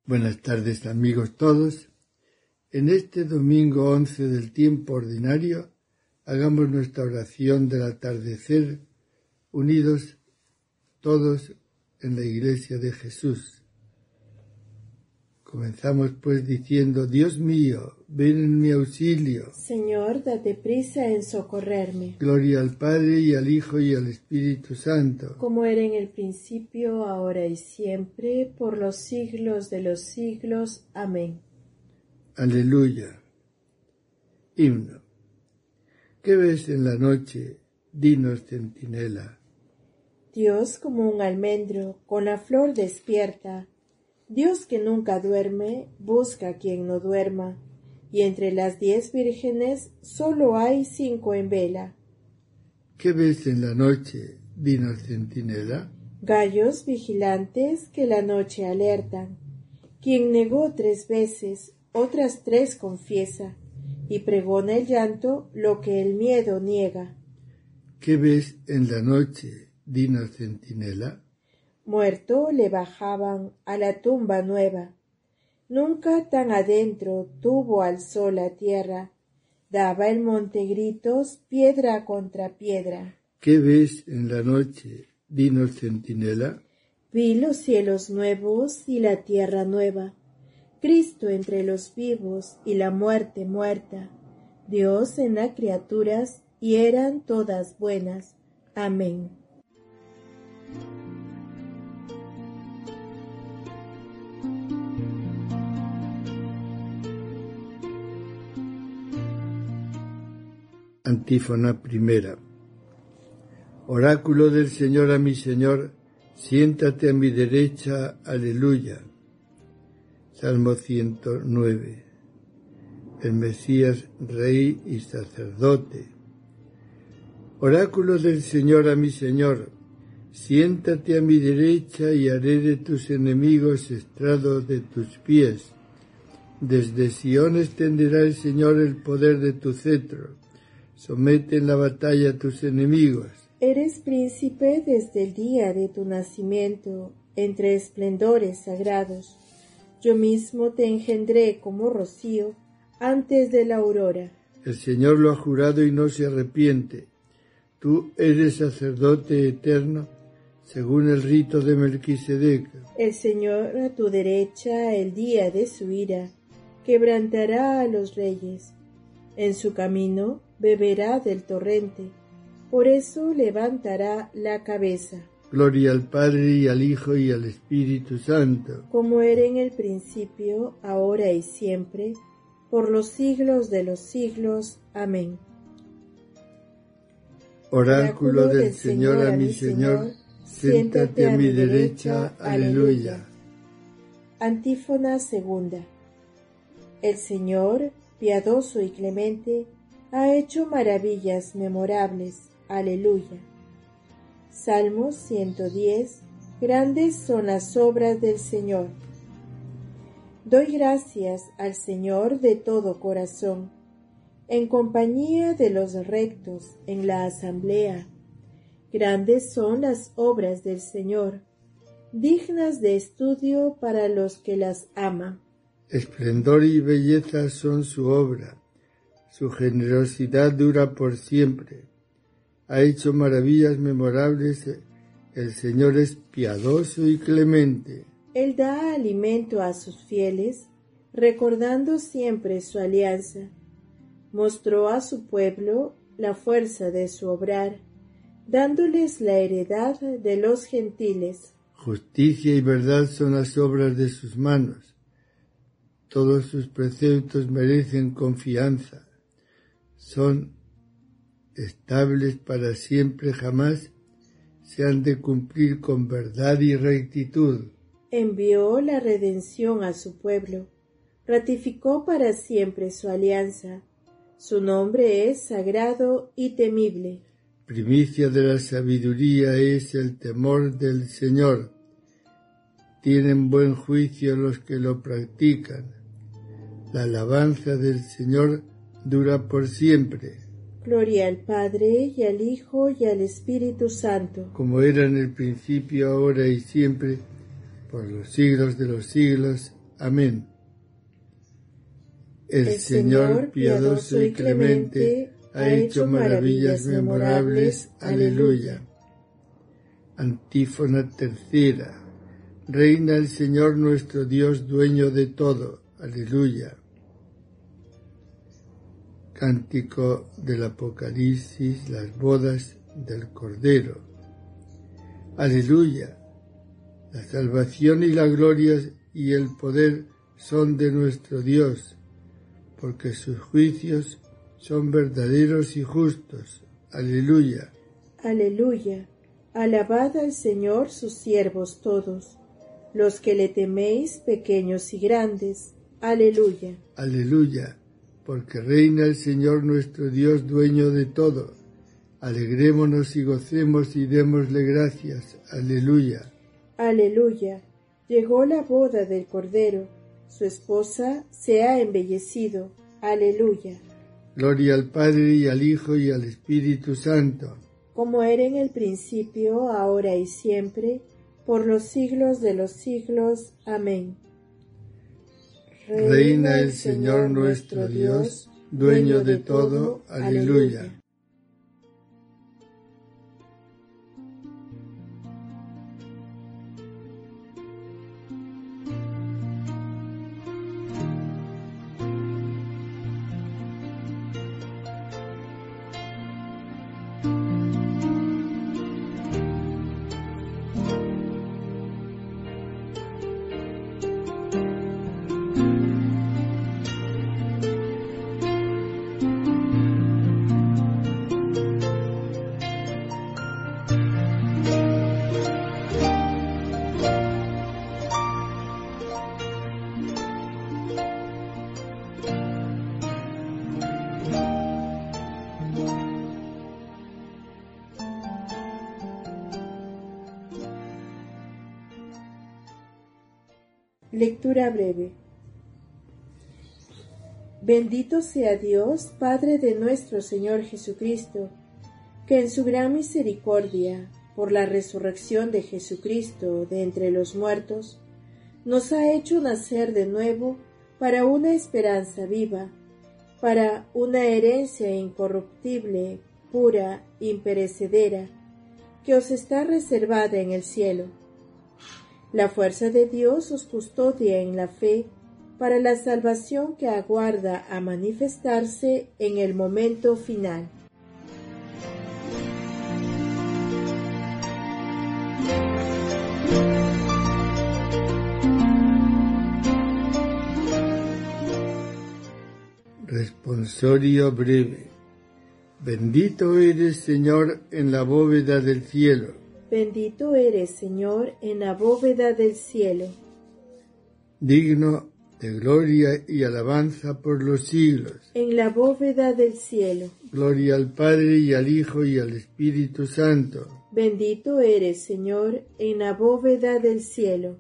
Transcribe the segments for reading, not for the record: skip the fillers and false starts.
Buenas tardes, amigos todos. En este domingo 11 del tiempo ordinario, hagamos nuestra oración del atardecer, unidos todos en la Iglesia de Jesús. Comenzamos pues diciendo: Dios mío, ven en mi auxilio. Señor, date prisa en socorrerme. Gloria al Padre, y al Hijo, y al Espíritu Santo. Como era en el principio, ahora y siempre, por los siglos de los siglos. Amén. Aleluya. Himno. ¿Qué ves en la noche? Dinos, centinela. Dios como un almendro, con la flor despierta. Dios que nunca duerme, busca a quien no duerma, y entre las 10 vírgenes solo hay 5 en vela. ¿Qué ves en la noche? Dinos, centinela. Gallos vigilantes que la noche alertan. Quien negó 3 veces, otras 3 confiesa, y pregona el llanto lo que el miedo niega. ¿Qué ves en la noche? Dinos, centinela. Muerto le bajaban a la tumba nueva. Nunca tan adentro tuvo al sol la tierra. Daba el monte gritos, piedra contra piedra. ¿Qué ves en la noche? Dinos, centinela. Vi los cielos nuevos y la tierra nueva. Cristo entre los vivos y la muerte muerta. Dios en las criaturas, y eran todas buenas. Amén. Antífona primera. Oráculo del Señor a mi Señor, siéntate a mi derecha, aleluya. Salmo 109. El Mesías, Rey y Sacerdote. Oráculo del Señor a mi Señor, siéntate a mi derecha y haré de tus enemigos estrado de tus pies. Desde Sión extenderá el Señor el poder de tu cetro. Somete en la batalla a tus enemigos. Eres príncipe desde el día de tu nacimiento, entre esplendores sagrados. Yo mismo te engendré como rocío antes de la aurora. El Señor lo ha jurado y no se arrepiente. Tú eres sacerdote eterno, según el rito de Melquisedec. El Señor a tu derecha el día de su ira, quebrantará a los reyes. En su camino beberá del torrente, por eso levantará la cabeza. Gloria al Padre, y al Hijo, y al Espíritu Santo. Como era en el principio, ahora y siempre, por los siglos de los siglos. Amén. Oráculo del Señor a mi Señor, siéntate a mi derecha, aleluya. Antífona segunda. El Señor, piadoso y clemente, ha hecho maravillas memorables. Aleluya. Salmo 110. Grandes son las obras del Señor. Doy gracias al Señor de todo corazón, en compañía de los rectos en la asamblea. Grandes son las obras del Señor, dignas de estudio para los que las aman. Esplendor y belleza son su obra. Su generosidad dura por siempre. Ha hecho maravillas memorables. El Señor es piadoso y clemente. Él da alimento a sus fieles, recordando siempre su alianza. Mostró a su pueblo la fuerza de su obrar, dándoles la heredad de los gentiles. Justicia y verdad son las obras de sus manos. Todos sus preceptos merecen confianza. Son estables para siempre, jamás se han de cumplir con verdad y rectitud. Envió la redención a su pueblo, ratificó para siempre su alianza. Su nombre es sagrado y temible. Primicia de la sabiduría es el temor del Señor. Tienen buen juicio los que lo practican. La alabanza del Señor dura por siempre. Gloria al Padre, y al Hijo, y al Espíritu Santo. Como era en el principio, ahora y siempre, por los siglos de los siglos. Amén. El Señor, piadoso y clemente, ha hecho maravillas memorables. Aleluya. Antífona tercera. Reina el Señor nuestro Dios, dueño de todo. Aleluya. Cántico del Apocalipsis, las bodas del Cordero. Aleluya. La salvación y la gloria y el poder son de nuestro Dios, porque sus juicios son verdaderos y justos. Aleluya. Aleluya. Alabad al Señor sus siervos todos, los que le teméis, pequeños y grandes. Aleluya. Aleluya, porque reina el Señor nuestro Dios, dueño de todo. Alegrémonos y gocemos y démosle gracias. Aleluya. Aleluya. Llegó la boda del Cordero, su esposa se ha embellecido. Aleluya. Gloria al Padre y al Hijo y al Espíritu Santo, como era en el principio, ahora y siempre, por los siglos de los siglos. Amén. Reina el Señor nuestro Dios, dueño de todo. Aleluya. Lectura breve. Bendito sea Dios, Padre de nuestro Señor Jesucristo, que en su gran misericordia, por la resurrección de Jesucristo de entre los muertos, nos ha hecho nacer de nuevo para una esperanza viva, para una herencia incorruptible, pura, imperecedera, que os está reservada en el cielo. La fuerza de Dios os custodia en la fe para la salvación que aguarda a manifestarse en el momento final. Responsorio breve. Bendito eres, Señor, en la bóveda del cielo. Bendito eres, Señor, en la bóveda del cielo. Digno de gloria y alabanza por los siglos. En la bóveda del cielo. Gloria al Padre y al Hijo y al Espíritu Santo. Bendito eres, Señor, en la bóveda del cielo.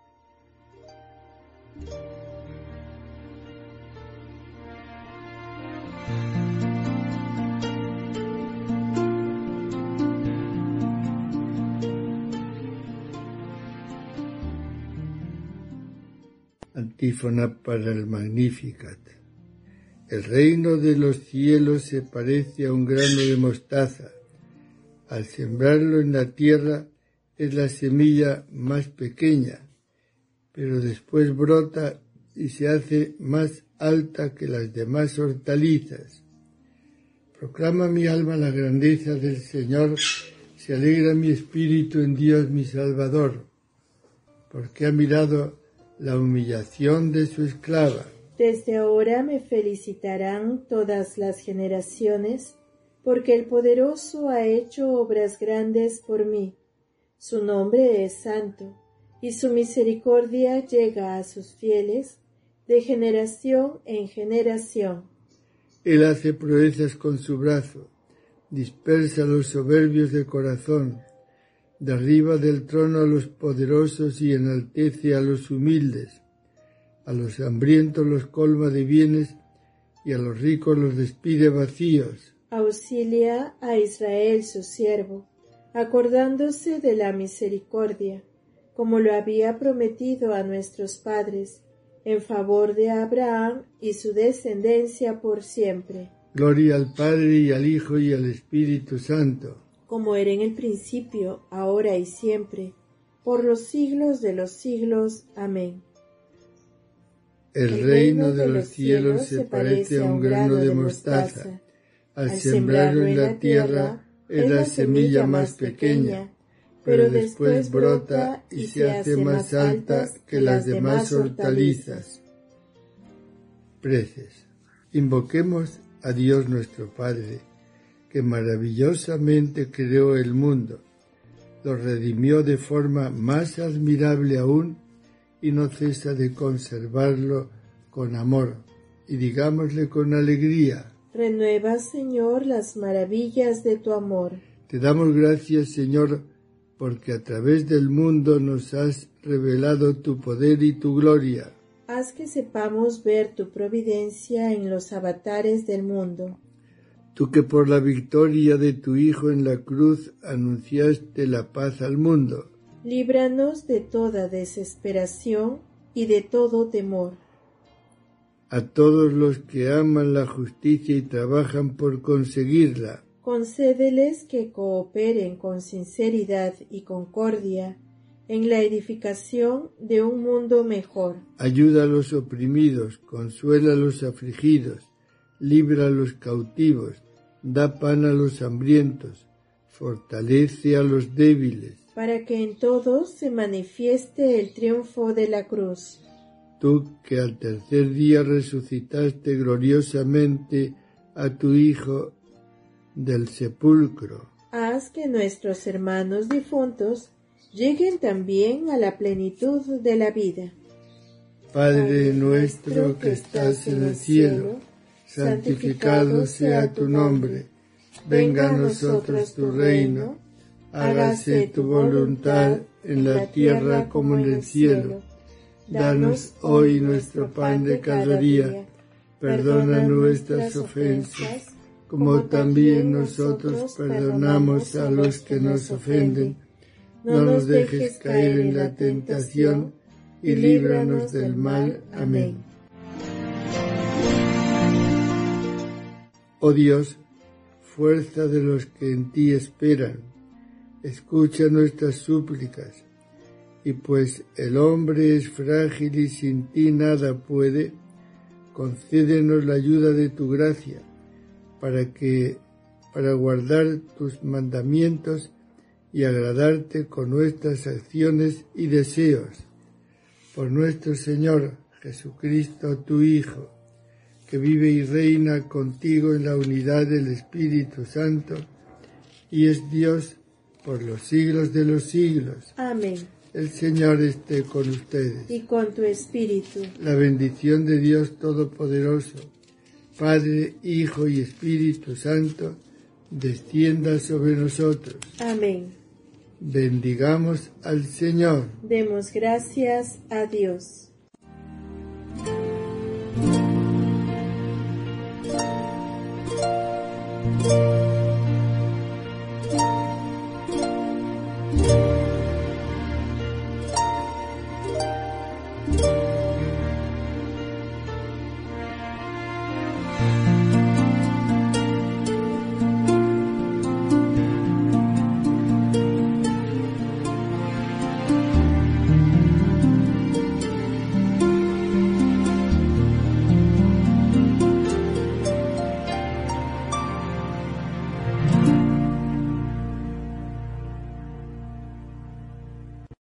Antífona para el Magnificat. El reino de los cielos se parece a un grano de mostaza. Al sembrarlo en la tierra es la semilla más pequeña, pero después brota y se hace más alta que las demás hortalizas. Proclama mi alma la grandeza del Señor, se alegra mi espíritu en Dios mi Salvador, porque ha mirado la humillación de su esclava. Desde ahora me felicitarán todas las generaciones, porque el Poderoso ha hecho obras grandes por mí. Su nombre es santo, y su misericordia llega a sus fieles de generación en generación. Él hace proezas con su brazo, dispersa a los soberbios de corazón, derriba del trono a los poderosos y enaltece a los humildes. A los hambrientos los colma de bienes y a los ricos los despide vacíos. Auxilia a Israel su siervo, acordándose de la misericordia, como lo había prometido a nuestros padres, en favor de Abraham y su descendencia por siempre. Gloria al Padre y al Hijo y al Espíritu Santo, como era en el principio, ahora y siempre, por los siglos de los siglos. Amén. El reino de los cielos se parece a un grano de mostaza. Al sembrarlo en la tierra es la semilla más pequeña, pero después brota y se hace más alta que las demás hortalizas. Preces. Invoquemos a Dios nuestro Padre, que maravillosamente creó el mundo, lo redimió de forma más admirable aún y no cesa de conservarlo con amor, y digámosle con alegría: renueva, Señor, las maravillas de tu amor. Te damos gracias, Señor, porque a través del mundo nos has revelado tu poder y tu gloria. Haz que sepamos ver tu providencia en los avatares del mundo. Tú que por la victoria de tu Hijo en la cruz anunciaste la paz al mundo. Líbranos de toda desesperación y de todo temor. A todos los que aman la justicia y trabajan por conseguirla, concédeles que cooperen con sinceridad y concordia en la edificación de un mundo mejor. Ayuda a los oprimidos, consuela a los afligidos, libra a los cautivos, da pan a los hambrientos, fortalece a los débiles. Para que en todos se manifieste el triunfo de la cruz. Tú que al tercer día resucitaste gloriosamente a tu Hijo del sepulcro, haz que nuestros hermanos difuntos lleguen también a la plenitud de la vida. Padre nuestro que estás en el cielo, santificado sea tu nombre. Venga a nosotros tu reino. Hágase tu voluntad en la tierra como en el cielo. Danos hoy nuestro pan de cada día. Perdona nuestras ofensas, como también nosotros perdonamos a los que nos ofenden. No nos dejes caer en la tentación y líbranos del mal. Amén. Oh Dios, fuerza de los que en ti esperan, escucha nuestras súplicas, y pues el hombre es frágil y sin ti nada puede, concédenos la ayuda de tu gracia, para guardar tus mandamientos y agradarte con nuestras acciones y deseos. Por nuestro Señor Jesucristo, tu Hijo, que vive y reina contigo en la unidad del Espíritu Santo, y es Dios por los siglos de los siglos. Amén. El Señor esté con ustedes. Y con tu espíritu. La bendición de Dios Todopoderoso, Padre, Hijo y Espíritu Santo, descienda sobre nosotros. Amén. Bendigamos al Señor. Demos gracias a Dios.